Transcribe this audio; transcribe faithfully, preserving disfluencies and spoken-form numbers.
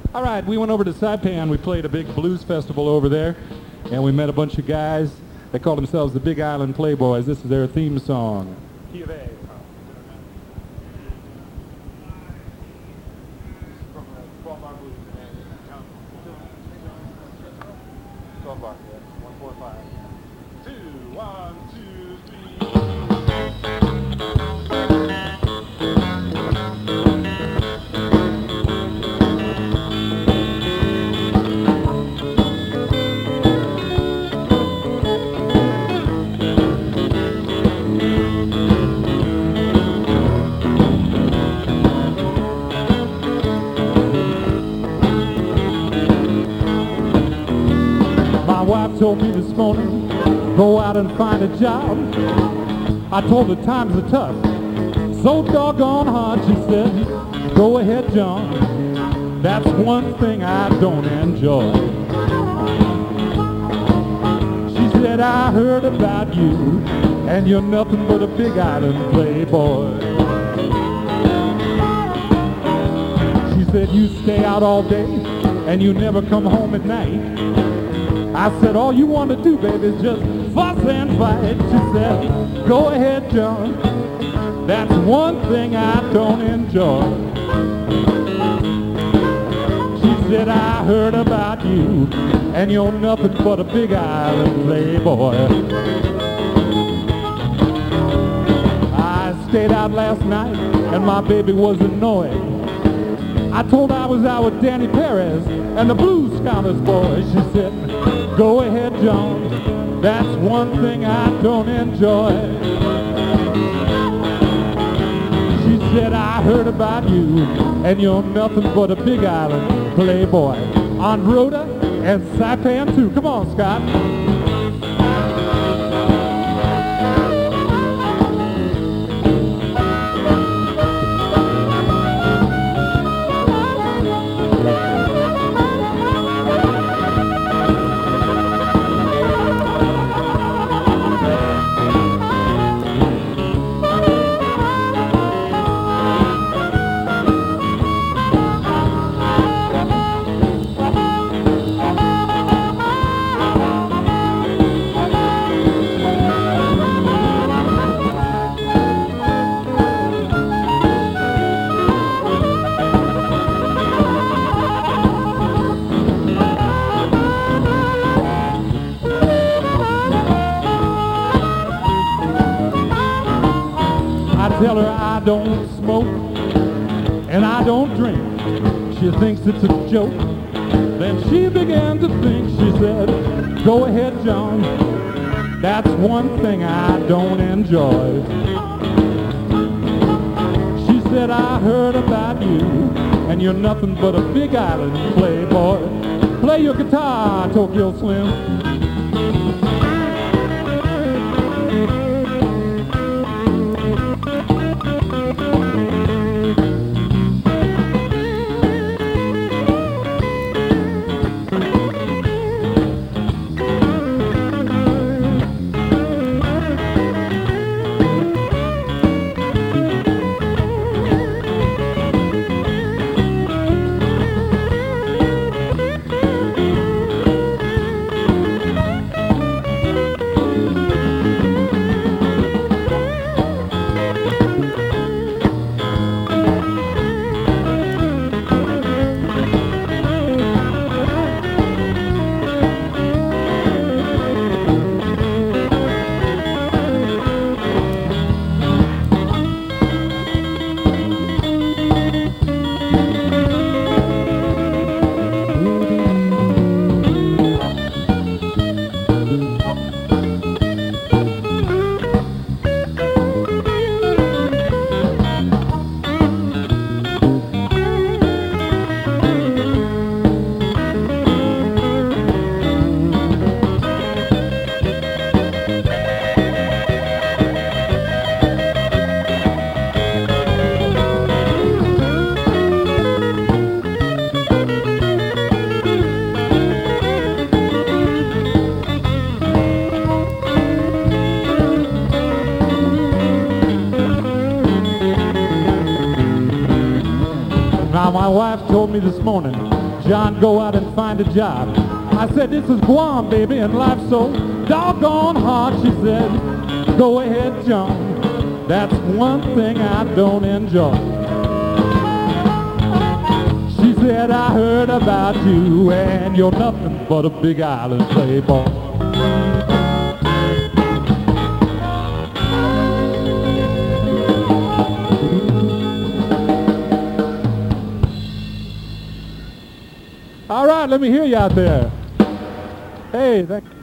All right, we went over to Saipan. We played a big blues festival over there, and we met a bunch of guys. They call themselves the Big Island Playboys. This is their theme song. Key of A. Told me this morning, go out and find a job. I told her times are tough, so doggone hard. She said, go ahead, John, that's one thing I don't enjoy. She said, I heard about you, and you're nothing but a Big Island playboy. She said, you stay out all day, and you never come home at night. I said, all you want to do, baby, is just fuss and fight. She said, go ahead, John, that's one thing I don't enjoy. She said, I heard about you, and you're nothing but a Big Island playboy. I stayed out last night, and my baby was annoyed. I told her I was out with Danny Perez and the Blues Scouters boys. She said, go ahead, John, that's one thing I don't enjoy. She said, I heard about you, and you're nothing but a Big Island playboy. On Rhoda and Saipan too. Come on, Scott. Tell her I don't smoke and I don't drink. She thinks it's a joke. Then she began to think. She said, go ahead, John, that's one thing I don't enjoy. She said, I heard about you, and you're nothing but a Big Island playboy. Play your guitar, Tokyo Slim. Now my wife told me this morning, John, go out and find a job. I said, this is Guam, baby, and life's so doggone hard. She said, go ahead, John. That's one thing I don't enjoy. She said, I heard about you, and you're nothing but a big island playboy. All right, let me hear you out there. Hey, thank you.